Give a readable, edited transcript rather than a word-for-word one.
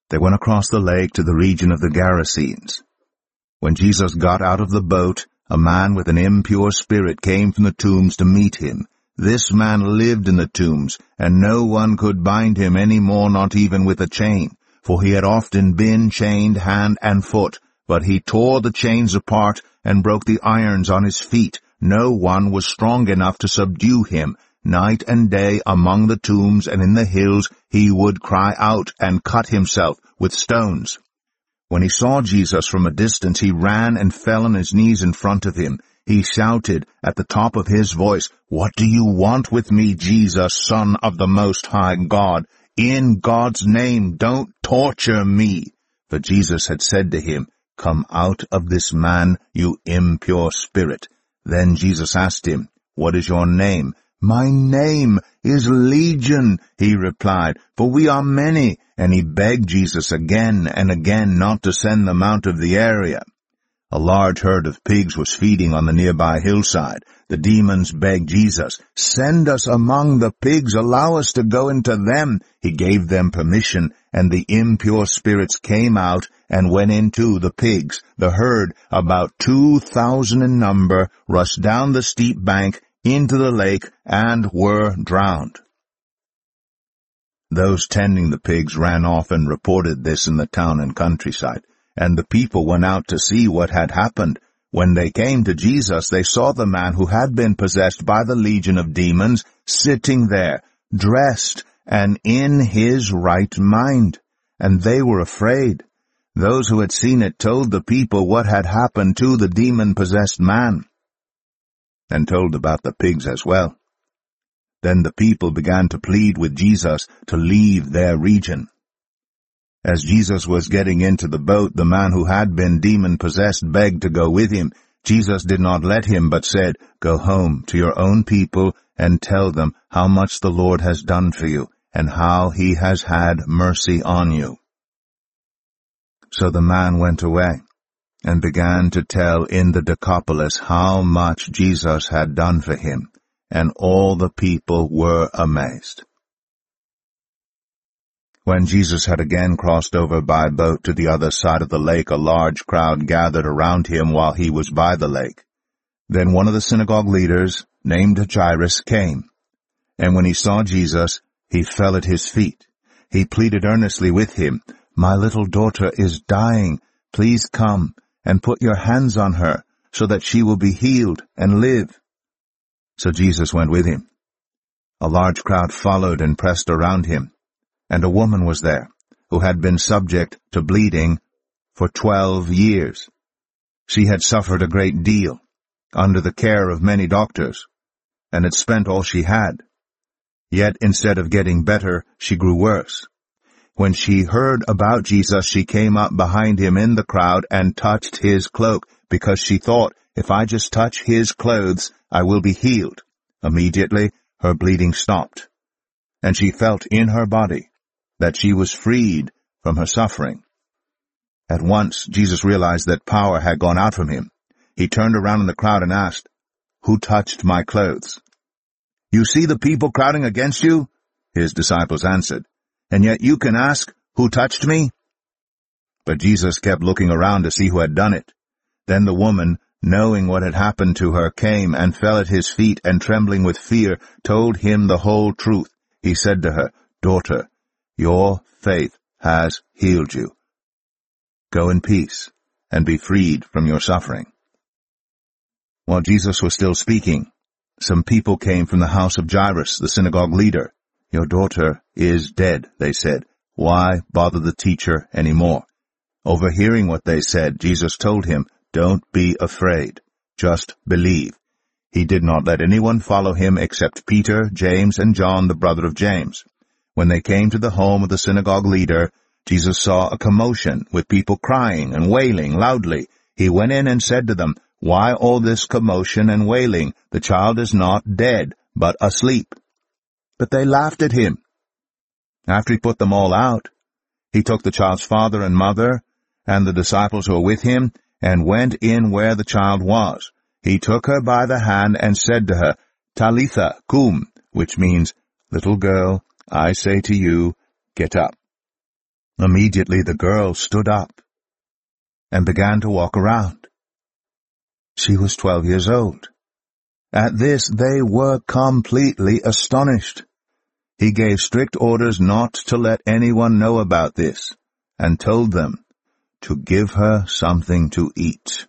They went across the lake to the region of the Gerasenes. When Jesus got out of the boat, a man with an impure spirit came from the tombs to meet him. This man lived in the tombs, and no one could bind him any more, not even with a chain, for he had often been chained hand and foot. But he tore the chains apart and broke the irons on his feet. No one was strong enough to subdue him. Night and day among the tombs and in the hills he would cry out and cut himself with stones. When he saw Jesus from a distance, he ran and fell on his knees in front of him. He shouted at the top of his voice, "What do you want with me, Jesus, Son of the Most High God? In God's name, don't torture me." For Jesus had said to him, "Come out of this man, you impure spirit." Then Jesus asked him, "What is your name?" "My name is Legion," he replied, "for we are many." And he begged Jesus again and again not to send them out of the area. A large herd of pigs was feeding on the nearby hillside. The demons begged Jesus, "Send us among the pigs, allow us to go into them." He gave them permission, and the impure spirits came out and went into the pigs. The herd, about 2,000 in number, rushed down the steep bank into the lake and were drowned. Those tending the pigs ran off and reported this in the town and countryside, and the people went out to see what had happened. When they came to Jesus, they saw the man who had been possessed by the legion of demons sitting there, dressed and in his right mind, and they were afraid. Those who had seen it told the people what had happened to the demon-possessed man, and told about the pigs as well. Then the people began to plead with Jesus to leave their region. As Jesus was getting into the boat, the man who had been demon-possessed begged to go with him. Jesus did not let him, but said, "Go home to your own people and tell them how much the Lord has done for you and how he has had mercy on you." So the man went away and began to tell in the Decapolis how much Jesus had done for him, and all the people were amazed. When Jesus had again crossed over by boat to the other side of the lake, a large crowd gathered around him while he was by the lake. Then one of the synagogue leaders, named Jairus, came, and when he saw Jesus, he fell at his feet. He pleaded earnestly with him, "My little daughter is dying. Please come and put your hands on her, so that she will be healed and live." So Jesus went with him. A large crowd followed and pressed around him, and a woman was there who had been subject to bleeding for 12 years. She had suffered a great deal under the care of many doctors, and had spent all she had. Yet instead of getting better, she grew worse. When she heard about Jesus, she came up behind him in the crowd and touched his cloak, because she thought, "If I just touch his clothes, I will be healed." Immediately, her bleeding stopped, and she felt in her body that she was freed from her suffering. At once, Jesus realized that power had gone out from him. He turned around in the crowd and asked, "Who touched my clothes?" "You see the people crowding against you?" His disciples answered. "And yet you can ask, 'Who touched me?'" But Jesus kept looking around to see who had done it. Then the woman, knowing what had happened to her, came and fell at his feet, and trembling with fear, told him the whole truth. He said to her, "Daughter, your faith has healed you. Go in peace and be freed from your suffering." While Jesus was still speaking, some people came from the house of Jairus, the synagogue leader. "Your daughter is dead," they said. "Why bother the teacher any more?" Overhearing what they said, Jesus told him, "Don't be afraid. Just believe." He did not let anyone follow him except Peter, James, and John, the brother of James. When they came to the home of the synagogue leader, Jesus saw a commotion, with people crying and wailing loudly. He went in and said to them, "Why all this commotion and wailing? The child is not dead, but asleep." But they laughed at him. After he put them all out, he took the child's father and mother and the disciples who were with him and went in where the child was. He took her by the hand and said to her, "Talitha cum," which means, "Little girl, I say to you, get up." Immediately the girl stood up and began to walk around. She was 12 years old. At this they were completely astonished. He gave strict orders not to let anyone know about this, and told them to give her something to eat.